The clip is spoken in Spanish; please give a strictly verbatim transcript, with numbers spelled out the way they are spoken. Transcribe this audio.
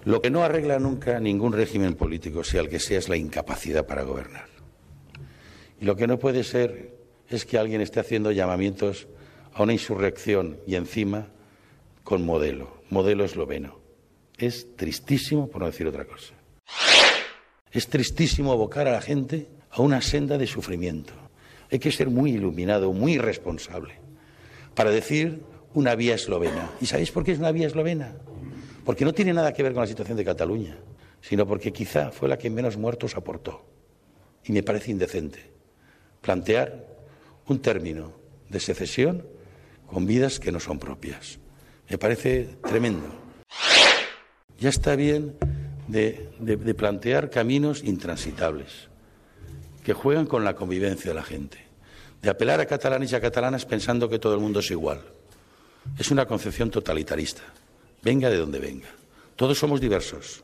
Lo que no arregla nunca ningún régimen político, sea el que sea, es la incapacidad para gobernar. Y lo que no puede ser es que alguien esté haciendo llamamientos a una insurrección y encima con modelo, modelo esloveno. Es tristísimo, por no decir otra cosa. Es tristísimo abocar a la gente a una senda de sufrimiento. Hay que ser muy iluminado, muy responsable, para decir una vía eslovena. ¿Y sabéis por qué es una vía eslovena? Porque no tiene nada que ver con la situación de Cataluña, sino porque quizá fue la que menos muertos aportó. Y me parece indecente plantear un término de secesión con vidas que no son propias. Me parece tremendo. Ya está bien de, de, de plantear caminos intransitables que juegan con la convivencia de la gente, de apelar a catalanes y a catalanas pensando que todo el mundo es igual. Es una concepción totalitarista, venga de donde venga. Todos somos diversos,